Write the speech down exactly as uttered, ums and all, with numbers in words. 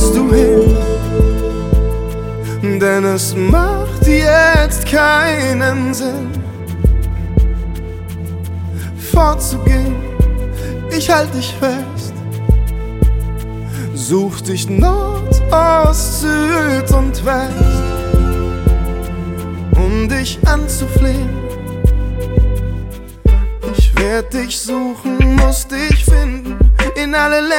willst du hin? Denn es macht jetzt keinen Sinn, fortzugehen. Ich halt dich fest, such dich Nord, Ost, Süd und West, um dich anzuflehen. Ich werd dich suchen, muss dich finden, in alle Länder